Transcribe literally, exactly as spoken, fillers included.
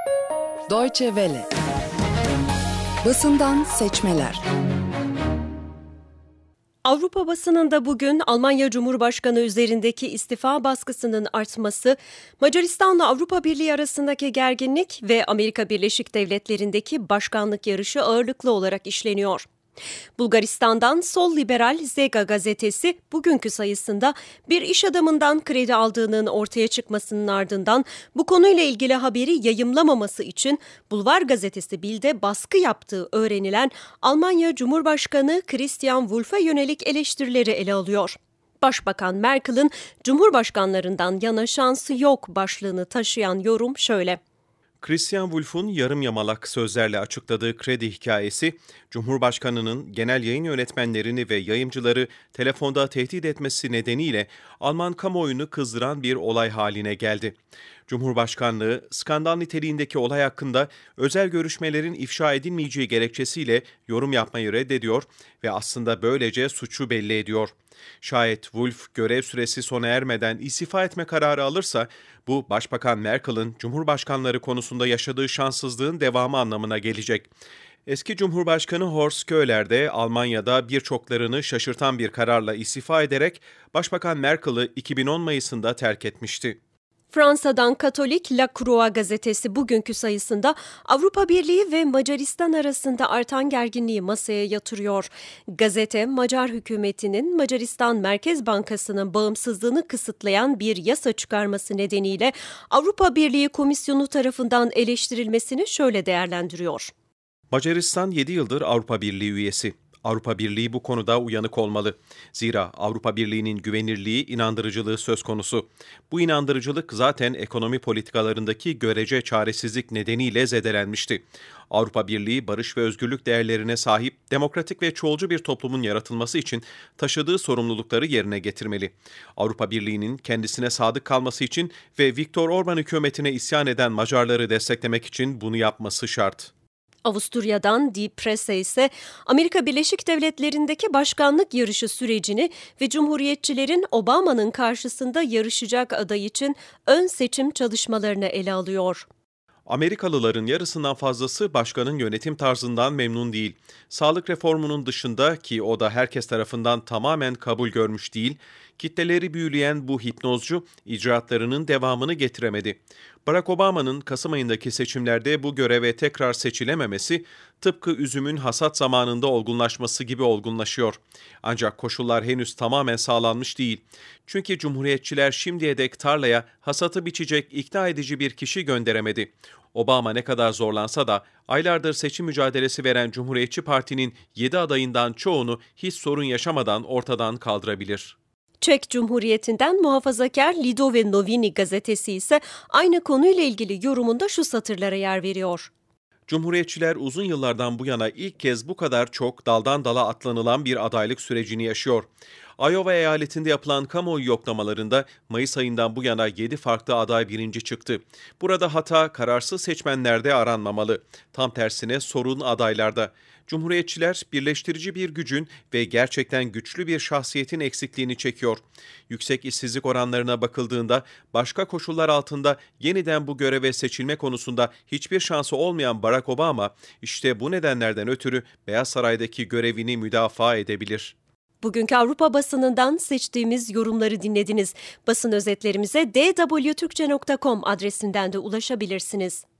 Deutsche Welle. Basından seçmeler. Avrupa basınında bugün Almanya Cumhurbaşkanı üzerindeki istifa baskısının artması, Macaristan'la Avrupa Birliği arasındaki gerginlik ve Amerika Birleşik Devletleri'ndeki başkanlık yarışı ağırlıklı olarak işleniyor. Bulgaristan'dan sol liberal Zega gazetesi bugünkü sayısında bir iş adamından kredi aldığının ortaya çıkmasının ardından bu konuyla ilgili haberi yayımlamaması için Bulvar gazetesi Bild'e baskı yaptığı öğrenilen Almanya Cumhurbaşkanı Christian Wulff'a yönelik eleştirileri ele alıyor. Başbakan Merkel'in Cumhurbaşkanlarından yana şansı yok başlığını taşıyan yorum şöyle. Christian Wulff'un yarım yamalak sözlerle açıkladığı kredi hikayesi, Cumhurbaşkanı'nın genel yayın yönetmenlerini ve yayımcıları telefonda tehdit etmesi nedeniyle Alman kamuoyunu kızdıran bir olay haline geldi. Cumhurbaşkanlığı, skandal niteliğindeki olay hakkında özel görüşmelerin ifşa edilmeyeceği gerekçesiyle yorum yapmayı reddediyor ve aslında böylece suçu belli ediyor. Şayet Wulff görev süresi sona ermeden istifa etme kararı alırsa, bu Başbakan Merkel'in Cumhurbaşkanları konusunda yaşadığı şanssızlığın devamı anlamına gelecek. Eski Cumhurbaşkanı Horst Köhler de Almanya'da birçoklarını şaşırtan bir kararla istifa ederek Başbakan Merkel'ı iki bin on Mayıs'ında terk etmişti. Fransa'dan Katolik La Croix gazetesi bugünkü sayısında Avrupa Birliği ve Macaristan arasında artan gerginliği masaya yatırıyor. Gazete, Macar hükümetinin Macaristan Merkez Bankası'nın bağımsızlığını kısıtlayan bir yasa çıkarması nedeniyle Avrupa Birliği Komisyonu tarafından eleştirilmesini şöyle değerlendiriyor. Macaristan yedi yıldır Avrupa Birliği üyesi. Avrupa Birliği bu konuda uyanık olmalı. Zira Avrupa Birliği'nin güvenirliği, inandırıcılığı söz konusu. Bu inandırıcılık zaten ekonomi politikalarındaki görece çaresizlik nedeniyle zedelenmişti. Avrupa Birliği, barış ve özgürlük değerlerine sahip, demokratik ve çoğulcu bir toplumun yaratılması için taşıdığı sorumlulukları yerine getirmeli. Avrupa Birliği'nin kendisine sadık kalması için ve Viktor Orban hükümetine isyan eden Macarları desteklemek için bunu yapması şart. Avusturya'dan Die Presse ise Amerika Birleşik Devletleri'ndeki başkanlık yarışı sürecini ve Cumhuriyetçilerin Obama'nın karşısında yarışacak aday için ön seçim çalışmalarını ele alıyor. Amerikalıların yarısından fazlası başkanın yönetim tarzından memnun değil. Sağlık reformunun dışında, ki o da herkes tarafından tamamen kabul görmüş değil, kitleleri büyüleyen bu hipnozcu icraatlarının devamını getiremedi. Barack Obama'nın Kasım ayındaki seçimlerde bu göreve tekrar seçilememesi, tıpkı üzümün hasat zamanında olgunlaşması gibi olgunlaşıyor. Ancak koşullar henüz tamamen sağlanmış değil. Çünkü Cumhuriyetçiler şimdiye dek tarlaya hasatı biçecek ikna edici bir kişi gönderemedi. Obama ne kadar zorlansa da aylardır seçim mücadelesi veren Cumhuriyetçi Parti'nin yedi adayından çoğunu hiç sorun yaşamadan ortadan kaldırabilir. Çek Cumhuriyeti'nden muhafazakar Lidové Noviny gazetesi ise aynı konuyla ilgili yorumunda şu satırlara yer veriyor. Cumhuriyetçiler uzun yıllardan bu yana ilk kez bu kadar çok daldan dala atlanılan bir adaylık sürecini yaşıyor. Iowa eyaletinde yapılan kamuoyu yoklamalarında Mayıs ayından bu yana yedi farklı aday birinci çıktı. Burada hata kararsız seçmenlerde aranmamalı. Tam tersine sorun adaylarda. Cumhuriyetçiler birleştirici bir gücün ve gerçekten güçlü bir şahsiyetin eksikliğini çekiyor. Yüksek işsizlik oranlarına bakıldığında başka koşullar altında yeniden bu göreve seçilme konusunda hiçbir şansı olmayan Barack Obama, işte bu nedenlerden ötürü Beyaz Saray'daki görevini müdafaa edebilir. Bugünkü Avrupa basınından seçtiğimiz yorumları dinlediniz. Basın özetlerimize d w türkçe nokta com adresinden de ulaşabilirsiniz.